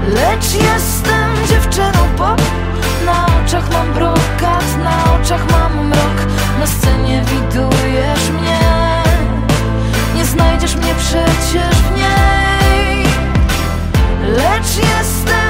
lecz jestem dziewczyną pop. Na oczach mam brokat, na oczach mam mrok. Na scenie widujesz mnie, nie znajdziesz mnie przecież w niej. Lecz jestem